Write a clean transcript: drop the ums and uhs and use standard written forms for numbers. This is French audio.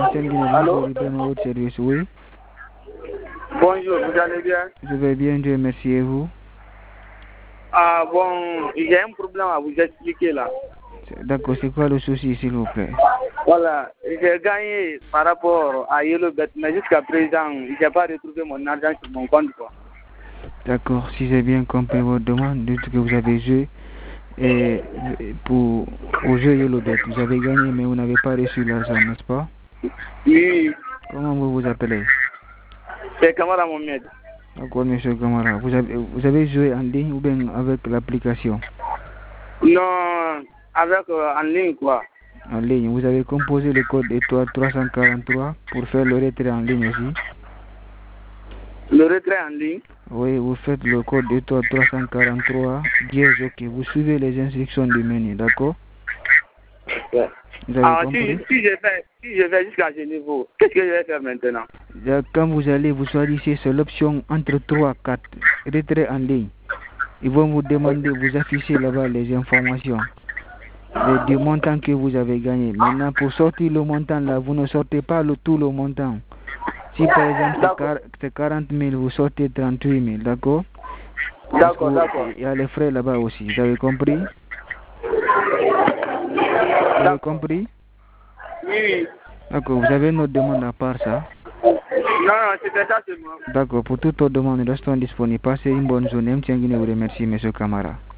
Allô? Oui. Bonjour, vous allez bien? Je vais bien, Dieu merci, et vous? Ah bon, j'ai un problème à vous expliquer là. D'accord, c'est quoi le souci, s'il vous plaît? Voilà, j'ai gagné par rapport à YellowBet, mais jusqu'à présent, je n'ai pas retrouvé mon argent sur mon compte, quoi. D'accord, si j'ai bien compris votre demande, dites que vous avez joué et au jeu YellowBet, vous avez gagné, mais vous n'avez pas reçu l'argent, n'est-ce pas? Oui, Comment vous vous appelez? c'est Kamara Mohamed. D'accord, monsieur Kamara. Vous avez joué en ligne ou bien avec l'application? Non, avec en ligne, quoi. En ligne. Vous avez composé le code étoile 343 pour faire le retrait en ligne aussi? Le retrait en ligne? Oui, vous faites le code étoile 343, dièse, ok. Vous suivez les instructions du menu, d'accord? Ouais. Vous avez Ah, compris? si je vais jusqu'à ce niveau, qu'est-ce que je vais faire maintenant? Quand vous allez, vous choisissez, c'est l'option entre 3, 4, retrait en ligne. Ils vont vous demander, vous affichez là-bas les informations du montant que vous avez gagné. Maintenant, pour sortir le montant là, vous ne sortez pas tout le montant. Si par exemple c'est 40 000, vous sortez 38 000, d'accord? D'accord, d'accord. Il y a les frais là-bas aussi, vous avez compris? Vous avez compris? Oui. D'accord, vous avez une autre demande à part ça? Non, c'était ça seulement. D'accord, pour toute autre demande, restons disponibles. Passez une bonne journée. M. Tianguine vous remercie, M. Kamara.